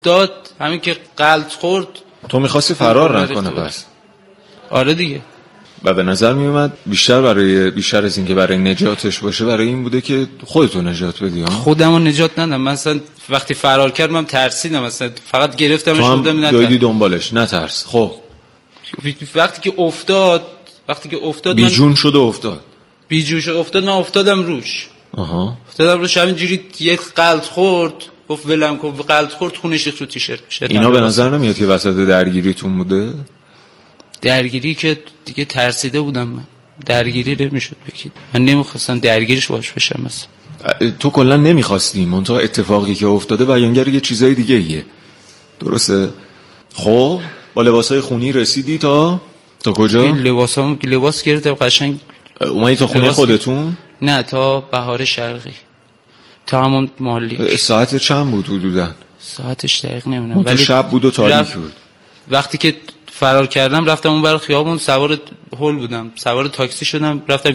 داد همین که قلط خورد. تو می‌خواستی فرار نکنه پس؟ آره دیگه. و به نظر میومد بیشتر از این که برای نجاتش باشه، برای این بوده که خودتو نجات بدی. خودمو نجات ندم. مثلا وقتی فرار کردم من ترسیدم، مثلا فقط گرفتمش بودم نه دویدی دنبالش نترس. خب وقتی که افتاد بیجون شد و افتاد. من افتادم روش. افتادم روش همینجوری یک قلط خورد، گفت ولم کن. قلط خورد خونش ریخت رو تیشرت. اینا به نظر نمیاد که وسط درگیریتون بوده؟ درگیری که دیگه ترسیده بودم من. درگیری نمیشد بگید. من نمیخواستم درگیرش باش بشم مثلا. تو کلا نمیخواستی، منتها اتفاقی که افتاده بیانگر یه چیزای دیگه ایه. درسته؟ خب با لباسای خونی رسیدی تا کجا؟ لباس گرفتم قشنگ. اومدی تا خونه خودتون؟ نه تا بهار شرقی، تا همون مالی. ساعت چند بود حدوداً؟ ساعتش دقیق نمیدونم ولی شب بود و تاریک بود. وقتی که فرار کردم رفتم اون بر خیابون، سوار هول بودم، سوار تاکسی شدم رفتم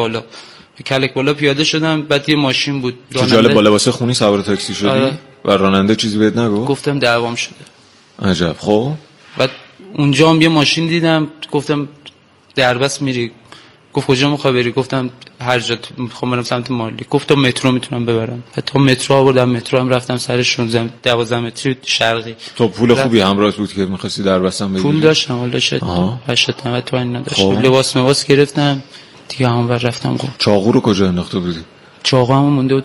کلک بالا پیاده شدم. بعد یه ماشین بود راننده. با لباس خونی سوار تاکسی شدی؟ آره. و راننده چیزی بهت نگفت؟ گفتم دعوام شده. عجب. خب بعد اونجا هم یه ماشین دیدم، گفتم دربست میری؟ گفت کجا میخوای بری؟ گفتم هر جا میخوام برم سمت مالی. گفتم مترو میتونم ببرم. تا مترو آوردم، مترو هم رفتم سر 12 متری شرقی. تو پول خوبی همراهت بود که می‌خواستی دربستم بگیری؟ پول داشتم، حالا شد 80 تومن نداشتم. لباس گرفتم دیگه، همون رفتم. چاقو رو کجا انداخته بودی؟ چاقو هم مونده بود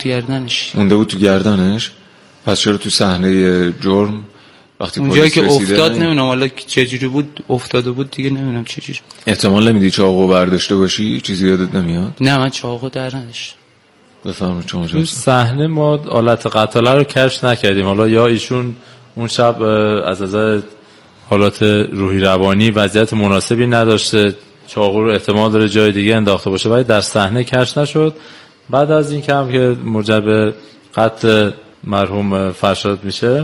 تو گردنش. پس چرا تو صحنه جرم وقتی اونجایی که افتاد نمیدونم حالا چجوری بود افتاده بود دیگه، نمیدونم چجوری. احتمال نمیدی چاقو برداشته باشی؟ چیزی یادت نمیاد؟ نه من چاقو در نداشتم. بفرمایید شما. تو صحنه ما آلت قتاله رو کشف نکردیم. حالا یا ایشون اون شب از نظر حالات روحی روانی وضعیت مناسبی نداشته، چاقو رو احتمال داره جای دیگه انداخته باشه، ولی در صحنه کشف نشد. بعد از این که موجب قتل مرحوم فرشاد میشه،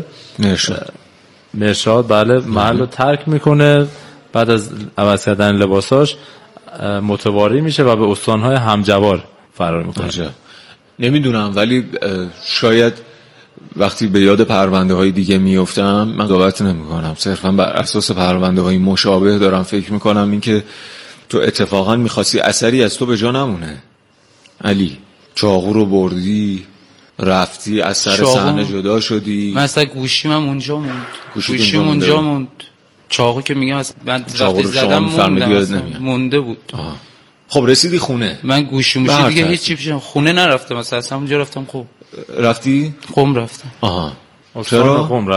مرشاد بله محل رو ترک میکنه. بعد از عوض کردن لباساش متواری میشه و به استانهای همجوار فرار میکنه. نمیدونم، ولی شاید وقتی به یاد پرونده های دیگه میافتم من قضاوت نمیکنم، صرفا بر اساس پرونده های مشابه دارم فکر میکنم این که تو اتفاقا میخواستی اثری از تو به جا نمونه. علی چاقو رو بردی رفتی از سر صحنه جدا شدی. مثلا گوشیم هم اونجا موند. چاقو که میگم من وقتی زدم مونده بود. خب رسیدی خونه. من گوشی دیگه هیچی پیشم خونه نرفتم، مثلا اونجا رفتم. خب رفتی؟ قم رفتم. چرا؟ قم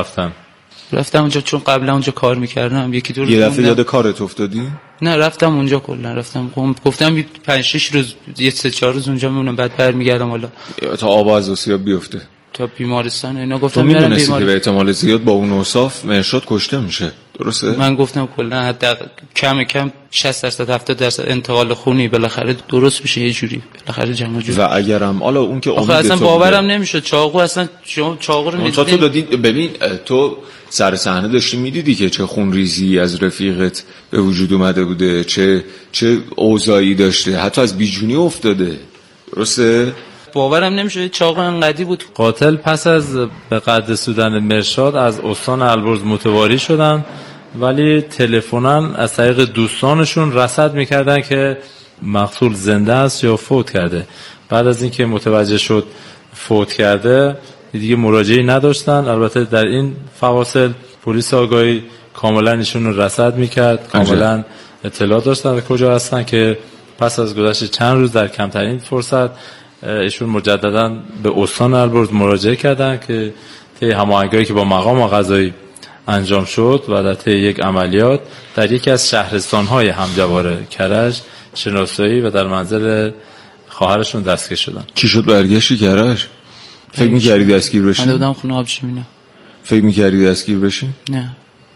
رفتم اونجا چون قبلا اونجا کار میکردم. یه دفعه یاد کارت افتادی؟ نه رفتم اونجا کلا رفتم قم. گفتم 5-6 روز 3-4 روز اونجا میمونم، بعد برمیگردم حالا تا آب از آسیاب بیفته تا بیمارستان. اینا گفتم میرم بیمارستان که به احتمال زیاد با اون اوصاف مرشاد کشته میشه. درسته؟ من گفتم کلا حتی کم 60% 70% انتقال خونی بالاخره درست میشه یه جوری، بالاخره جمع جوری. و اگرم حالا اون که امید اصلا باورم نمیشد چاقو اصلا چاقو رو تو دادی. ببین تو سر صحنه داشتی میدیدی که چه خونریزی از رفیقت به وجود اومده بوده، چه اوضاعی داشته، حتی از بیجونی افتاده. درسته؟ باورم نمیشه چاقو انقدی بود. قاتل پس از به قد سودن مرشاد از استان البرز متواری شدن، ولی تلفناً از طریق دوستانشون رصد میکردن که مقتول زنده است یا فوت کرده. بعد از اینکه متوجه شد فوت کرده دیگه مراجعه‌ای نداشتن. البته در این فواصل پلیس آگاهی کاملا ایشون رو رصد میکرد، کاملا اطلاع داشتن کجا هستن، که پس از گذشت چند روز در کمترین فرصت ایشون مجددا به استان البرز مراجعه کردن که طی هماهنگی که با مقام قضایی انجام شد و در طی یک عملیات در یکی از شهرستان‌های همجوار کرج شناسایی و در منزل خواهرشون دستگیر شدن. چی شد برگشتی کرج؟ فکر می‌کردی دستگیر بشی؟ من دادم خونه آبشیمینا. فکر می‌کردی دستگیر بشی؟ نه.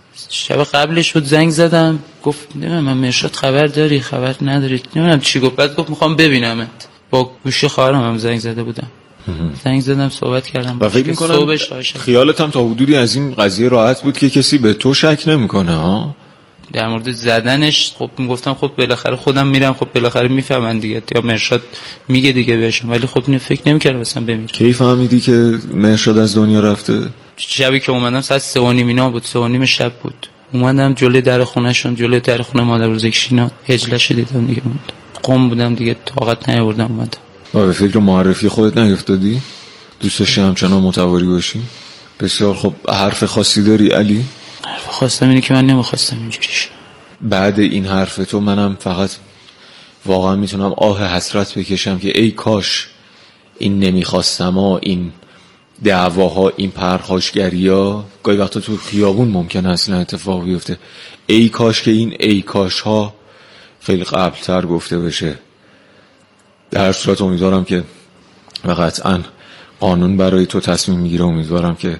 شب قبلش بود زنگ زدم، گفت نمیدونم من مرشاد خبر داری خبر نداری، نمیدونم چی گفت. بعد گفت می‌خوام ببینمت. با گوشی خواهرم هم زنگ زده بودم. زنگ زدم صحبت کردم و فکر می‌کنم خیالت هم تا حدودی از این قضیه راحت بود که کسی به تو شک نمی‌کنه ها؟ در مورد زدنش خب میگفتم خب بالاخره خودم میرم، خب بالاخره میفهمن دیگه، یا مرشاد میگه دیگه بهشون، ولی خب اینو فکر نمی‌کردم مثلا بمیره. کی فهمیدی که مرشاد از دنیا رفته؟ شبی که اومدم ساعت 3:30 اینا بود، 3:30 شب بود. اومدم جلوی در خونه‌شون، جلوی در خونه مادر بزرگشینا هجلش دیدم دیگه، قم بودم دیگه، طاقت نیاوردم اومدم. به فکر معرفی خودت نیفتادی؟ دوست داشتی همچنان متواری باشی؟ بسیار خب. حرف خاصی داری علی؟ حرف خواستم اینه که من نمیخواستم اینجوری شه. بعد این حرف تو منم فقط واقعا میتونم آه حسرت بکشم که ای کاش این نمیخواستم ها، این دعواها، این پرخاشگری ها گاهی وقتا تو خیابون ممکنه اصلا اتفاق بیفته. ای کاش که این ای کاش ها خیلی قبلتر گفته بشه. در صورت امیدوارم که و قطعا قانون برای تو تصمیم میگیره. امیدوارم که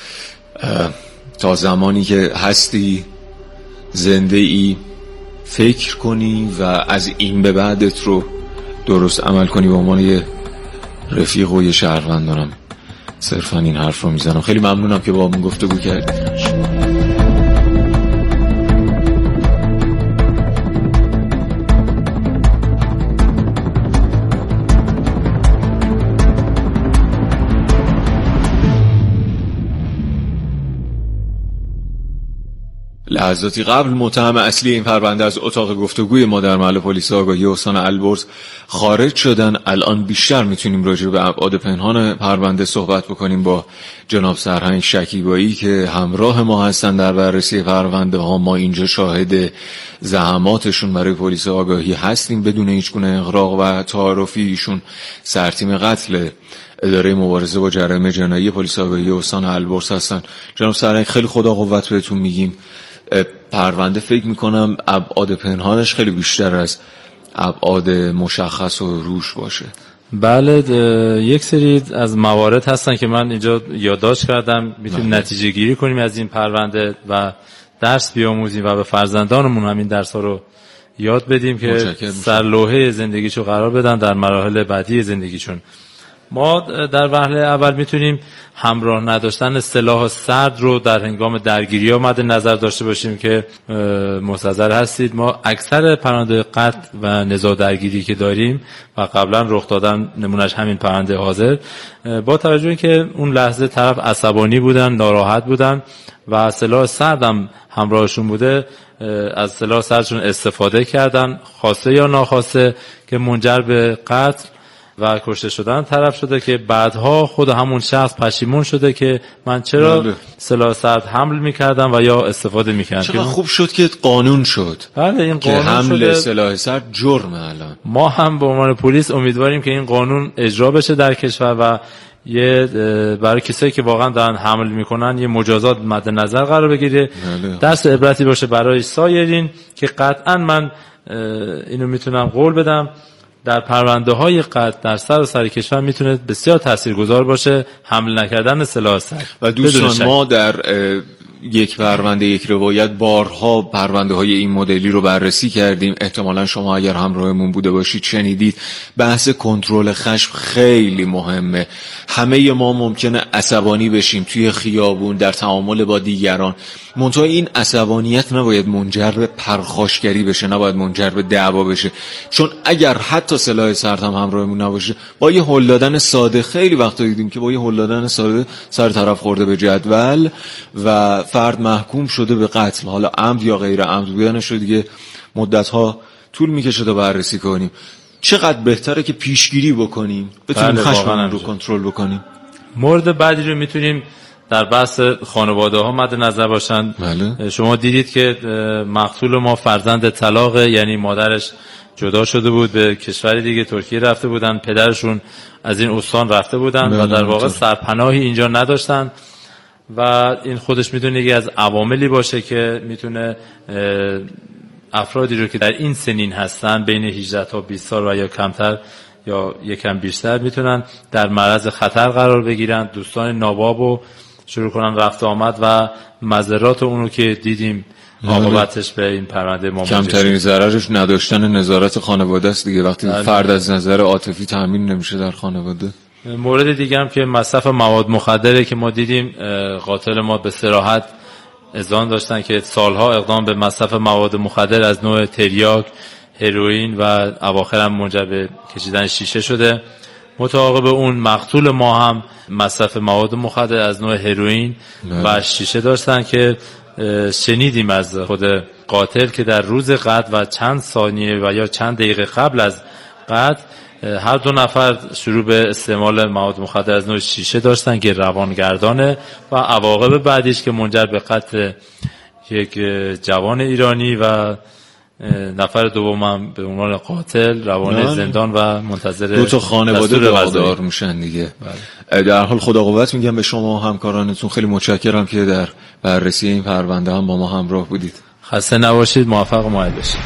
تا زمانی که هستی زنده ای فکر کنی و از این به بعدت رو درست عمل کنی. به عنوان یه رفیق و یه شهروند دارم صرفا این حرف رو میزنم. خیلی ممنونم که با من گفتگو کردی. لحظاتی قبل متهم اصلی این پرونده از اتاق گفتگوی ما در محل پلیس آگاهی استان البرز خارج شدن. الان بیشتر میتونیم راجع به ابعاد پنهان پرونده صحبت بکنیم با جناب سرهنگ شکیبایی که همراه ما هستن در بررسی پرونده ها. ما اینجا شاهد زحماتشون برای پلیس آگاهی هستیم بدون هیچ گونه اغراق و تعارفی. ایشون سرتیم قتل اداره مبارزه با جرایم جنایی پلیس آگاهی استان البرز هستن. جناب سرهنگ خیلی خدا قوت بهتون میگیم. پرونده فکر میکنم ابعاد پنهانش خیلی بیشتر از ابعاد مشخص و روش باشه. بله، یک سری از موارد هستن که من اینجا یادداشت کردم، میتونیم نتیجه گیری کنیم از این پرونده و درس بیاموزیم و به فرزندانمون همین درس ها رو یاد بدیم که سرلوحه زندگیشو قرار بدن در مراحل بعدی زندگیشون. ما در وهله اول میتونیم همراه نداشتن سلاح سرد رو در هنگام درگیری ها مد نظر داشته باشیم که مستحضر هستید. ما اکثر پرونده قتل و نزاع درگیری که داریم و قبلا رخ دادن نمونش همین پرونده حاضر، با توجه که اون لحظه طرف عصبانی بودن، ناراحت بودن و سلاح سرد هم همراهشون بوده، از سلاح سردشون استفاده کردن خواسته یا ناخواسته که منجر به قتل و کشته شدن طرف شده که بعدها خود همون شخص پشیمون شده که من چرا سلاح سرد حمل میکردم و یا استفاده میکردم. چقدر خوب شد که قانون شد. بله، این که قانون حمل شده. سلاح سرد جرمه. الان ما هم به عنوان پلیس امیدواریم که این قانون اجرا بشه در کشور و یه برای کسایی که واقعا دارن حمل میکنن یه مجازات مد نظر قرار بگیره. درس عبرتی باشه برای سایرین که قطعا من اینو میتونم قول بدم در پرونده های قتل در سراسر کشور میتونه بسیار تاثیرگذار باشه حمل نکردن سلاح سرد. و دوستان ما در یک پرونده یک روایت بارها پرونده های این مدلی رو بررسی کردیم. احتمالا شما اگر همراهمون بوده باشید شنیدید. بحث کنترل خشم خیلی مهمه. همه ما ممکنه عصبانی بشیم توی خیابون، در تعامل با دیگران، منتها این عصبانیت نباید منجر به پرخاشگری بشه، نباید منجر به دعوا بشه. چون اگر حتی سلاح سرد هم همراهمون نباشه، با یه هل دادن ساده، خیلی وقتا دیدیم که با یه هل دادن ساده سر طرف خورده به جدول و فرد محکوم شده به قتل، حالا عمد یا غیر عمد بودنش رو دیگه مدت‌ها طول میکشه تا بررسی کنیم. چقدر بهتره که پیشگیری بکنیم، بتونیم خشممون رو کنترل بکنیم. مورد بعدی رو میتونیم در بحث خانواده ها مد نظر باشن. بله. شما دیدید که مقتول ما فرزند طلاقه، یعنی مادرش جدا شده بود، به کشور دیگه ترکیه رفته بودن، پدرشون از این استان رفته بودن و در واقع سرپناهی اینجا نداشتن و این خودش میتونه یکی از عواملی باشه که میتونه افرادی رو که در این سنین هستن بین 18 تا 20 سال و یا کمتر یا یکم بیشتر میتونن در معرض خطر قرار بگیرن. دوستان نابابو شروع کنن رفت آمد و مضرات اونو که دیدیم عاقبتش به این پرونده ما کمترین ضررش نداشتن نظارت خانواده است دیگه. وقتی فرد از نظر عاطفی تامین نمیشه در خانواده. مورد دیگه هم که مصرف مواد مخدره که ما دیدیم قاتل ما به صراحت اذعان داشتن که سالها اقدام به مصرف مواد مخدر از نوع تریاک، هروئین و اواخر هم منجر به کشیدن شیشه شده. متعاقب اون مقتول ما هم مصرف مواد مخدر از نوع هروئین و شیشه داشتن که شنیدیم از خود قاتل که در روز قتل و چند ثانیه و یا چند دقیقه قبل از قتل هر دو نفر شروع به استعمال مواد مخدر از نوع شیشه داشتن که روانگردانه و عواقب بعدیش که منجر به قتل یک جوان ایرانی و نفر دوم به عنوان قاتل روان زندان و منتظر دو تا خانواده داغدار میشن دیگه. در حال خدا قوت میگم به شما و همکارانتون. خیلی متشکرم که در بررسی این پرونده هم با ما همراه بودید. خسته نباشید، موفق و موفق باشید.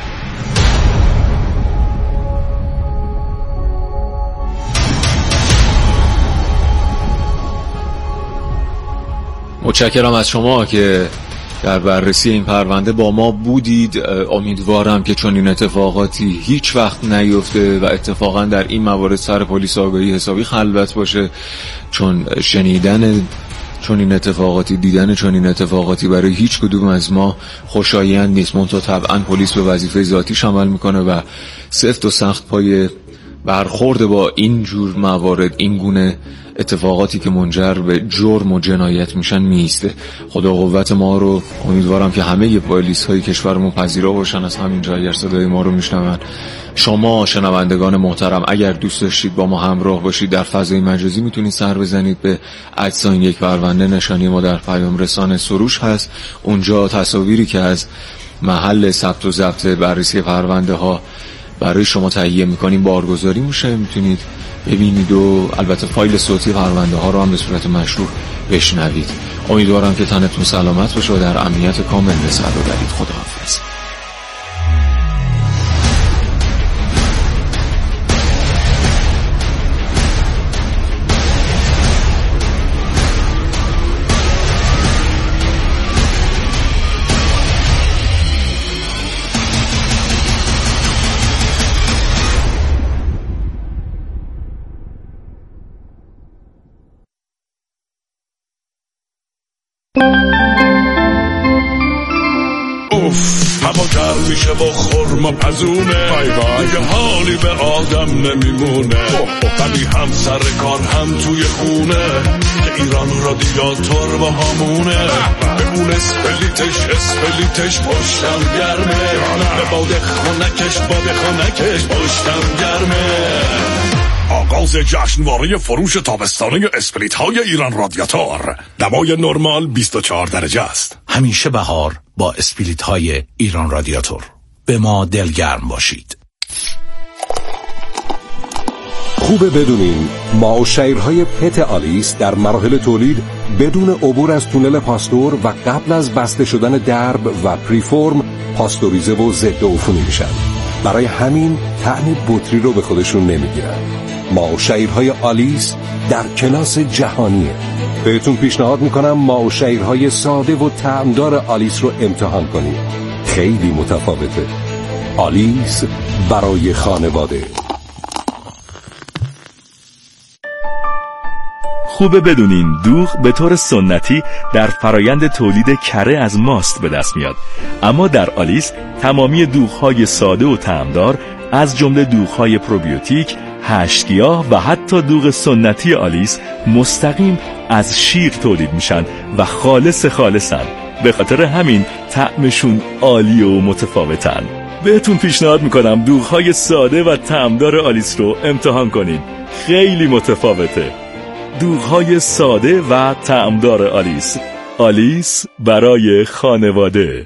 متشکرم از شما که در بررسی این پرونده با ما بودید. امیدوارم که چون این اتفاقاتی هیچ وقت نیفته و اتفاقا در این موارد سر پلیس آگاهی حسابی خلوت باشه، چون شنیدن چون این اتفاقاتی، دیدن چون این اتفاقاتی برای هیچ کدوم از ما خوشایند نیست. منتها طبعا پلیس به وظیفه ذاتیش عمل میکنه و سفت و سخت پای برخورد با این جور موارد، این گونه اتفاقاتی که منجر به جرم و جنایت میشن میسته. خدا قوت ما رو. امیدوارم که همه پلیس های کشورمون پذیرا باشن از همین جا اگر صدای ما رو میشنون. شما شنوندگان محترم اگر دوست داشتید با ما همراه باشید در فضای مجازی میتونید سر بزنید به @یک پرونده. نشانی ما در پیام رسانه سروش هست. اونجا تصاویری که از محل ثبت و ضبط بررسی پرونده ها برای شما تهیه میکنیم بارگذاری میشه، میتونید ببینید و البته فایل صوتی پرونده ها رو هم به صورت مشروع بشنوید. امیدوارم که تنتون سلامت باشه و در امنیت کامل به سر ببرید. خداحافظ. هوا گرم میشه و خورما پزونه، دیگه حالی به آدم نمیمونه. ولی هم سر کار هم توی خونه که ایران رادیاتور با همونه. به اون اسپلیتش پشتم گرمه، به باد خونکش پشتم گرمه. آغاز جشنواره فروش تابستانه اسپلیت های ایران رادیاتور. دمای نرمال 24 درجه است. همیشه بهار با اسپلیت های ایران رادیاتور. به ما دلگرم باشید. خوبه بدونین ماوشیرهای پت آلیس در مراحل تولید بدون عبور از تونل پاستور و قبل از بسته شدن درب و پریفورم پاستوریزه و ضد عفونی میشن. برای همین طعم بطری رو به خودشون نمیگیرن. ماوشیرهای آلیس در کلاس جهانیه. بهتون پیشنهاد میکنم ماوشیرهای ساده و طعمدار آلیس رو امتحان کنید. خیلی متفاوته. آلیس برای خانواده. خوبه بدونین دوغ به طور سنتی در فرایند تولید کره از ماست به دست میاد، اما در آلیس تمامی دوغ‌های ساده و طعمدار از جمله دوغ‌های پروبیوتیک، هشتگیاه و حتی دوغ سنتی آلیس مستقیم از شیر تولید میشن و خالصن. به خاطر همین طعمشون عالی و متفاوتن. بهتون پیشنهاد میکنم دوغ‌های ساده و طعمدار آلیس رو امتحان کنین. خیلی متفاوته. دوغ‌های ساده و طعمدار آلیس. آلیس برای خانواده.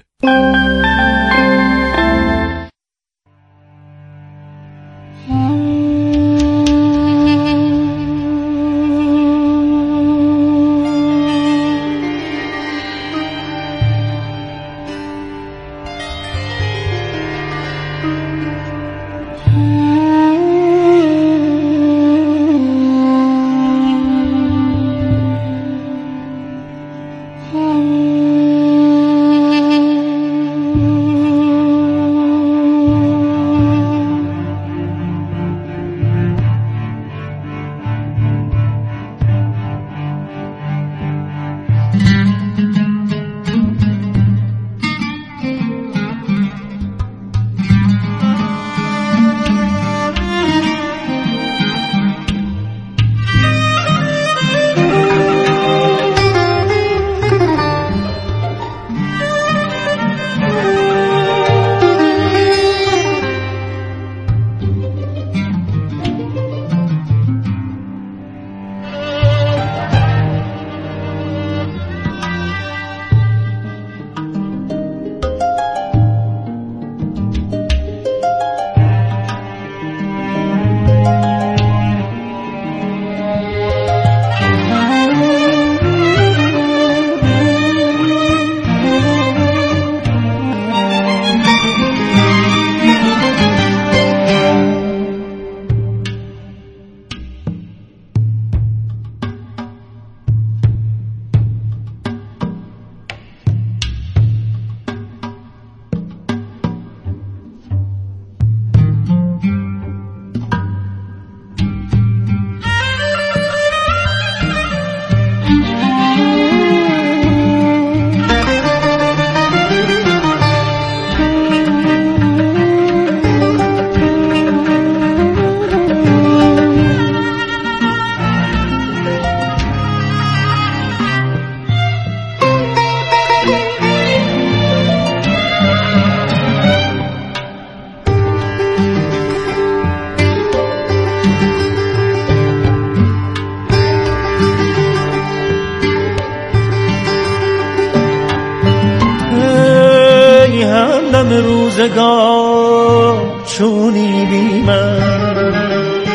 روزگار چونی بی من،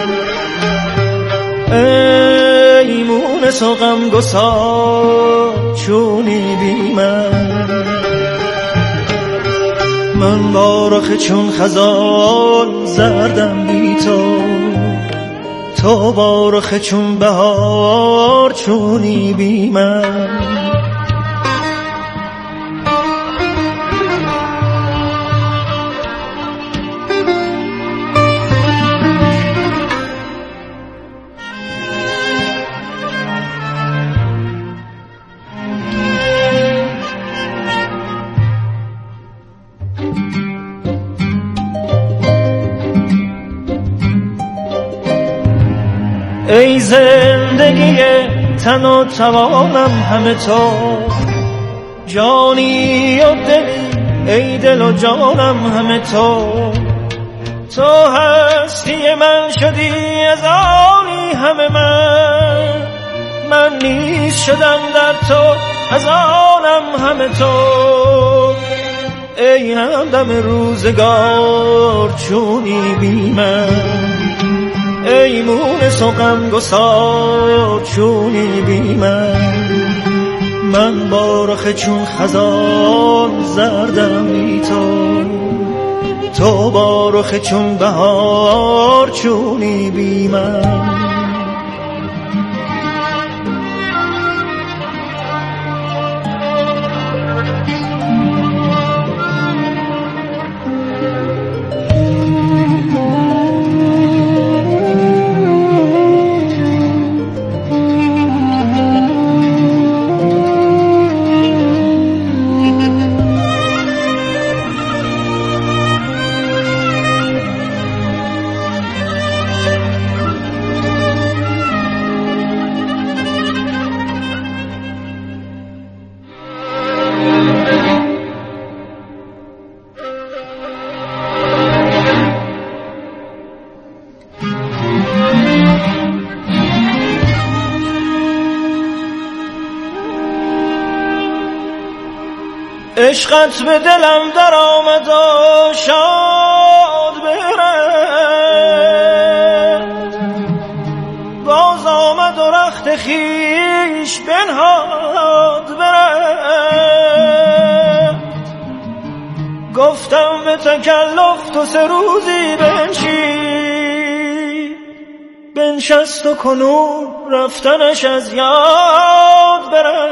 ای مونس و غمگسار چونی بی من بارخ چون خزان زردم بی تو بارخ چون بهار چونی بی من. ای زندگی تن و توانم همه تو، جانی و دلی ای دل و جانم همه تو هستی من شدی از آنی همه من نیز شدم در تو از آنم همه تو. ای همدم روزگار چونی بی من، ای مونس و غمگسار چونی بی من بارخ چون خزان زردم بی تو بارخ چون بهار چونی بی من. عشقت به دلم در آمد و شاد برد، باز آمد و رخت خیش بنهاد برد. گفتم به تکلف تو 3 روزی بنشست و کنون رفتنش از یاد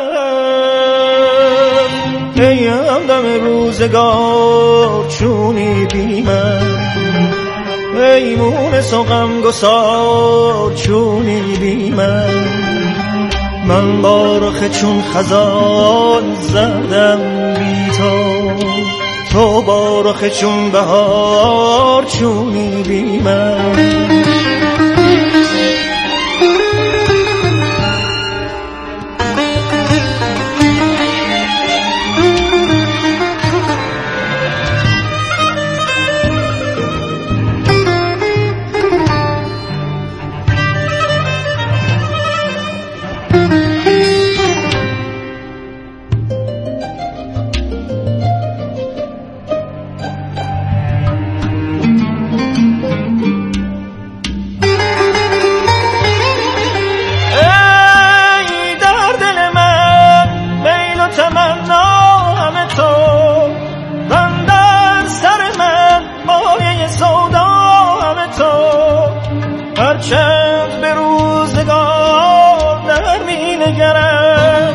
برد. ای همدم روزگار چونی بی من، ای مونس و غمگسار چونی بی من بارخ چون خزان زردم بی تو بارخ چون بهار چونی بی من. هرچند به روزگار در می نگرم،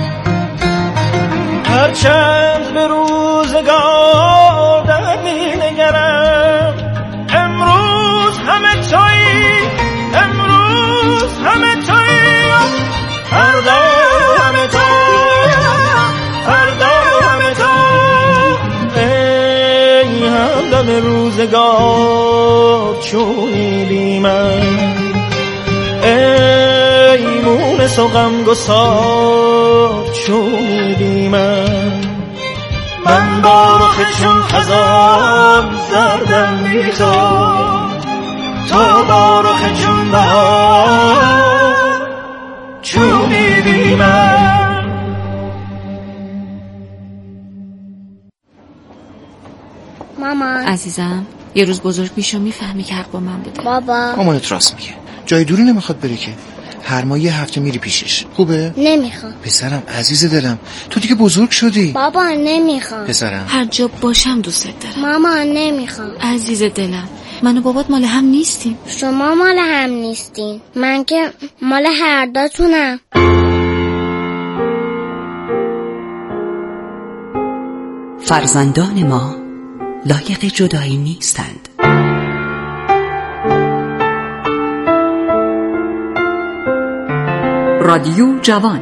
هرچند به روزگار در می نگرم، امروز همه تویی، امروز همه تویی، فردا همه تو، فردا همه تو. ای همدم روزگار چونی بی من، ای مونس و غمگسار چونی بی من بارخ چون خزان زردم بی تو بارخ چون بهار چونی بی مامان عزیزم یه روز بزرگ میشو میفهمی که حق با من بوده. بابا مامانت راست میگه، جای دوری نمیخواد بره که، هر ماه یه هفته میری پیشش. خوبه؟ نمیخوام. پسرم عزیز دلم، تو دیگه بزرگ شدی. بابا نمیخوام. پسرم هر جا باشم دوست دارم. مامان نمیخوام. عزیز دلم من و بابات مال هم نیستیم. شما مال هم نیستین، من که مال هر دوتونم. فرزندان ما لایق جدایی نیستند. رادیو جوان.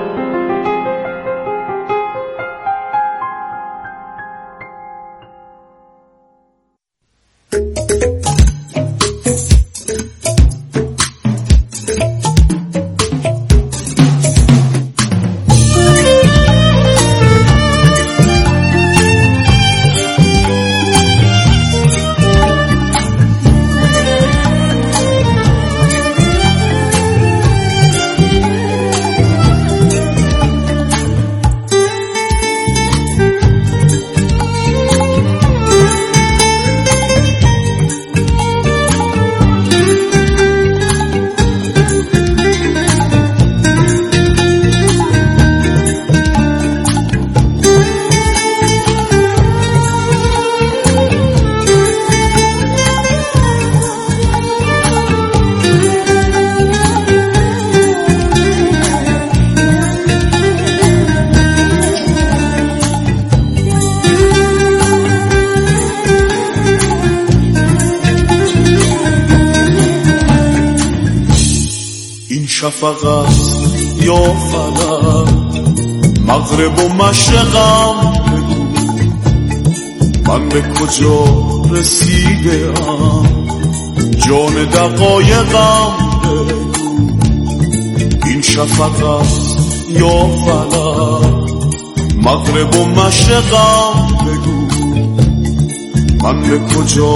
شفقت یا فلک مغرب و مشرقم بگو من به کجا رسیدم جان دقایقم بگو این شفقت یا فلک مغرب و مشرقم بگو من به کجا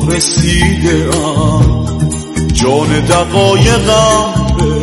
رسیدم جان دقایقم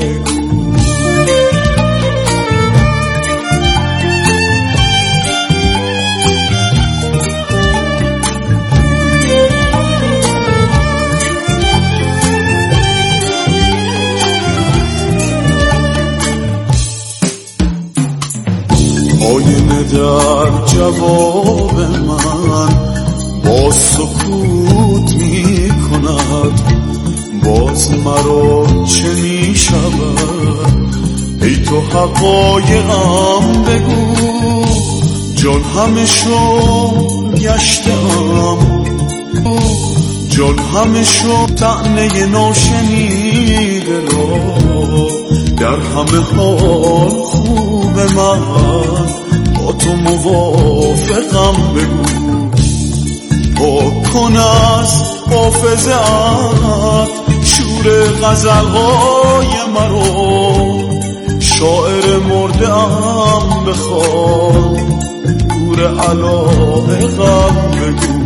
آینه در جواب من با سکوت می کند باز مرا چه می شود ای تو حقایقم بگو جان همه شو گشتم جان همه شو طعنه ناشنیده را در همه حال خوب من با تو موافقم بگو پاک کن از حافظه‌ات شور غزل‌های مرا شاعر مرده‌ام بخوان دور علایقم بگو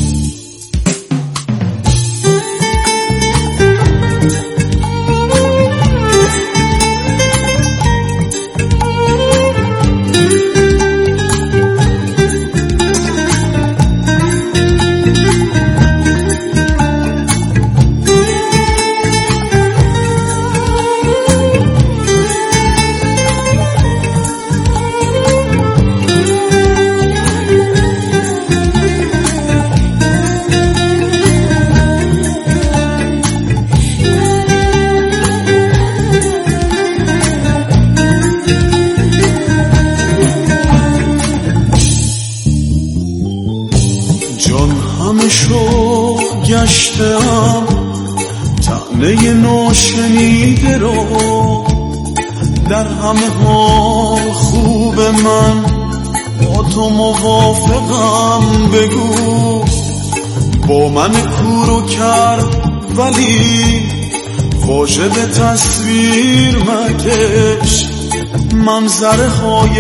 گشتم طعنه ناشنیده رو در همه حال خوب من با تو موافقم بگو با من کورو کرد ولی واجد تصویر مکش منظره های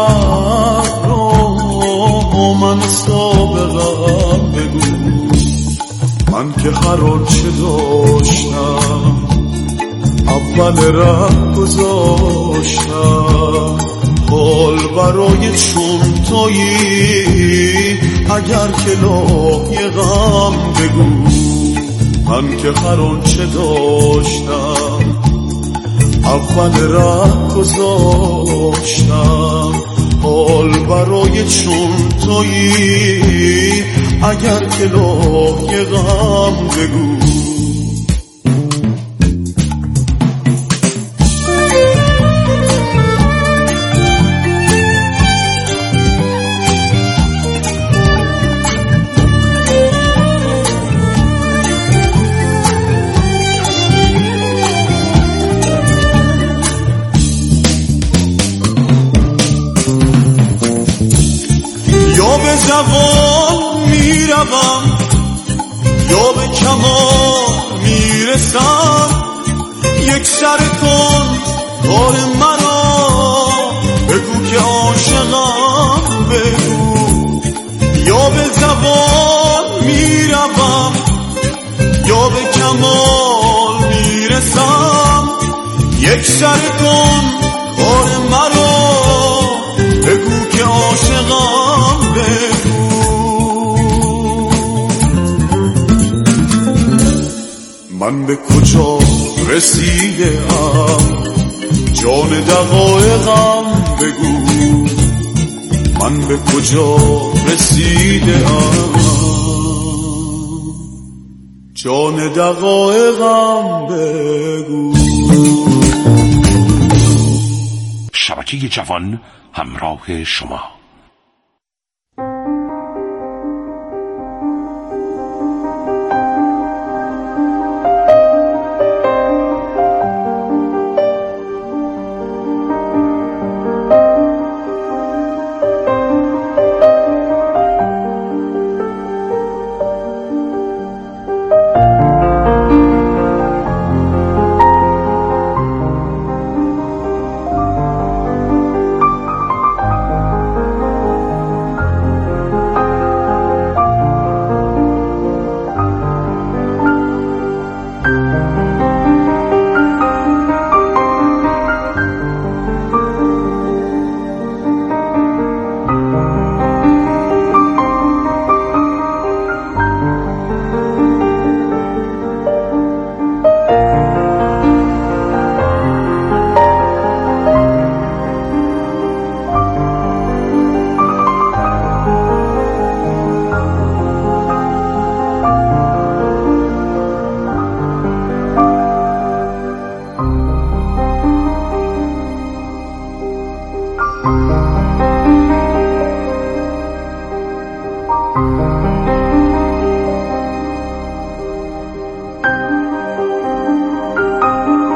ابرو با من سابقم بگو من که هر آنچه داشتم اول ره گذاشتم حال برای چون تویی اگر که لای غم بگو من که هر آنچه داشتم اول ره گذاشتم حال برای چون تویی اگر که لای غم بگو جوان میروم یا به کمال میرسم یک سر کن کار مرا بگو که عاشقم بگو یا به جوان میروم یا به کمال میرسم یک سر کن کار مرا بگو که عاشقم بگو من به کجا رسیدم جان دقایقم بگو من به کجا رسیدم جان دقایقم بگو شبکه جوان همراه شما